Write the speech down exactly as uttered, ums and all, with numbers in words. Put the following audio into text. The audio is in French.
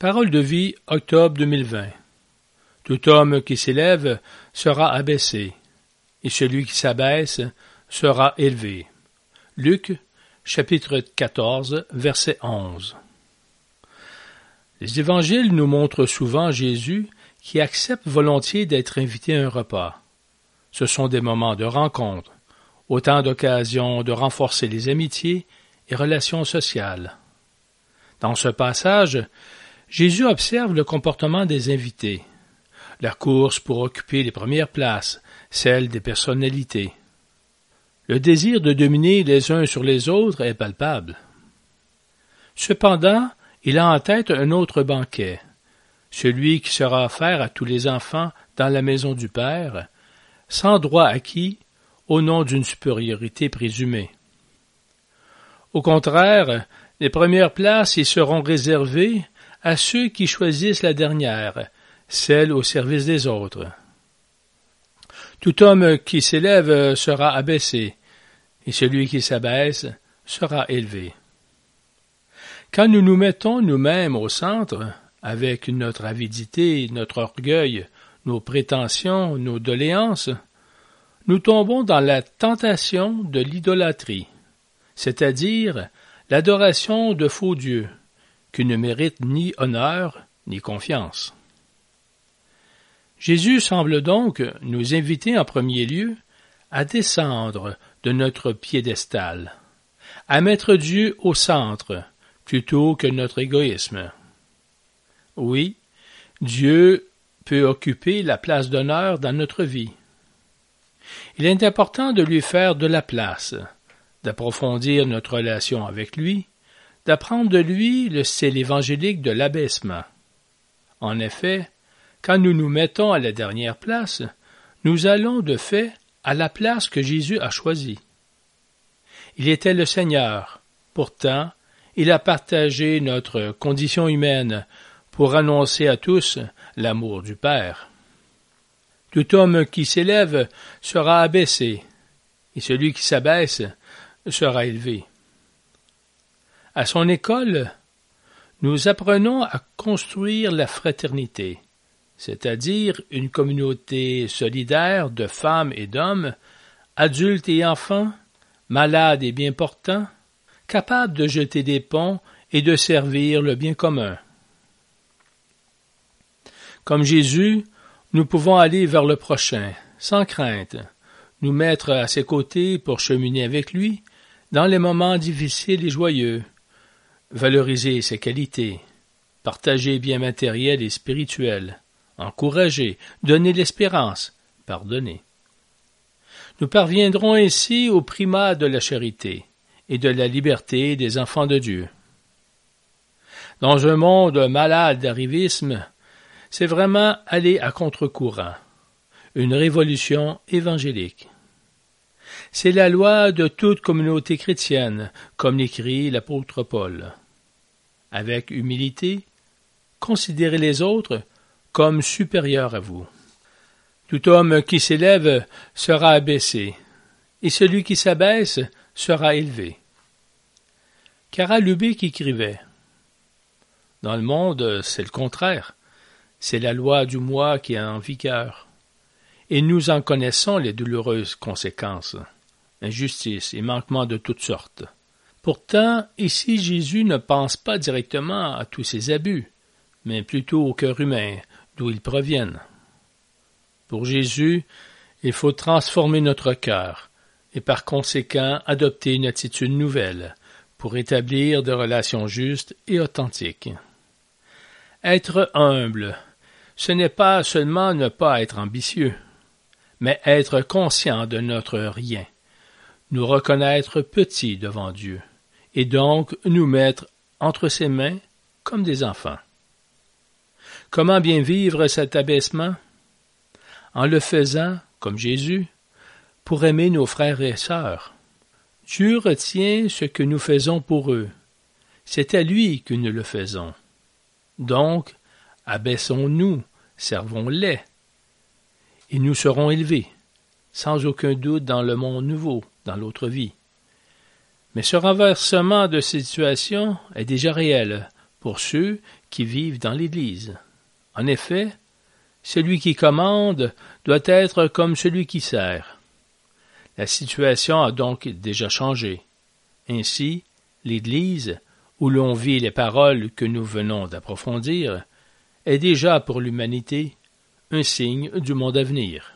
Parole de vie, octobre deux mille vingt. Tout homme qui s'élève sera abaissé, et celui qui s'abaisse sera élevé. Luc, chapitre quatorze, verset onze. Les évangiles nous montrent souvent Jésus qui accepte volontiers d'être invité à un repas. Ce sont des moments de rencontre, autant d'occasions de renforcer les amitiés et relations sociales. Dans ce passage, Jésus observe le comportement des invités, la course pour occuper les premières places, celle des personnalités. Le désir de dominer les uns sur les autres est palpable. Cependant, il a en tête un autre banquet, celui qui sera offert à tous les enfants dans la maison du Père, sans droit acquis, au nom d'une supériorité présumée. Au contraire, les premières places y seront réservées à ceux qui choisissent la dernière, celle au service des autres. Tout homme qui s'élève sera abaissé, et celui qui s'abaisse sera élevé. Quand nous nous mettons nous-mêmes au centre, avec notre avidité, notre orgueil, nos prétentions, nos doléances, nous tombons dans la tentation de l'idolâtrie, c'est-à-dire l'adoration de faux dieux, qui ne méritent ni honneur ni confiance. Jésus semble donc nous inviter en premier lieu à descendre de notre piédestal, à mettre Dieu au centre, plutôt que notre égoïsme. Oui, Dieu peut occuper la place d'honneur dans notre vie. Il est important de lui faire de la place, d'approfondir notre relation avec lui, d'apprendre de lui le style évangélique de l'abaissement. En effet, quand nous nous mettons à la dernière place, nous allons de fait à la place que Jésus a choisie. Il était le Seigneur, pourtant, il a partagé notre condition humaine pour annoncer à tous l'amour du Père. Tout homme qui s'élève sera abaissé, et celui qui s'abaisse sera élevé. À son école, nous apprenons à construire la fraternité, c'est-à-dire une communauté solidaire de femmes et d'hommes, adultes et enfants, malades et bien portants, capables de jeter des ponts et de servir le bien commun. Comme Jésus, nous pouvons aller vers le prochain, sans crainte, nous mettre à ses côtés pour cheminer avec lui dans les moments difficiles et joyeux, valoriser ses qualités, partager biens matériels et spirituels, encourager, donner l'espérance, pardonner. Nous parviendrons ainsi au primat de la charité et de la liberté des enfants de Dieu. Dans un monde malade d'arrivisme, c'est vraiment aller à contre-courant, une révolution évangélique. C'est la loi de toute communauté chrétienne, comme l'écrit l'apôtre Paul. Avec humilité, considérez les autres comme supérieurs à vous. Tout homme qui s'élève sera abaissé, et celui qui s'abaisse sera élevé. Cara Lubick écrivait « Dans le monde, c'est le contraire. C'est la loi du moi qui est en vigueur. Et nous en connaissons les douloureuses conséquences, injustices et manquements de toutes sortes. Pourtant, ici Jésus ne pense pas directement à tous ces abus, mais plutôt au cœur humain, d'où ils proviennent. Pour Jésus, il faut transformer notre cœur, et par conséquent adopter une attitude nouvelle, pour établir des relations justes et authentiques. Être humble, ce n'est pas seulement ne pas être ambitieux, mais être conscient de notre rien, nous reconnaître petits devant Dieu, et donc nous mettre entre ses mains comme des enfants. Comment bien vivre cet abaissement? En le faisant, comme Jésus, pour aimer nos frères et sœurs. Dieu retient ce que nous faisons pour eux. C'est à lui que nous le faisons. Donc, abaissons-nous, servons-les, et nous serons élevés, sans aucun doute dans le monde nouveau, dans l'autre vie. Mais ce renversement de situation est déjà réel pour ceux qui vivent dans l'Église. En effet, celui qui commande doit être comme celui qui sert. La situation a donc déjà changé. Ainsi, l'Église, où l'on vit les paroles que nous venons d'approfondir, est déjà pour l'humanité un signe du monde à venir.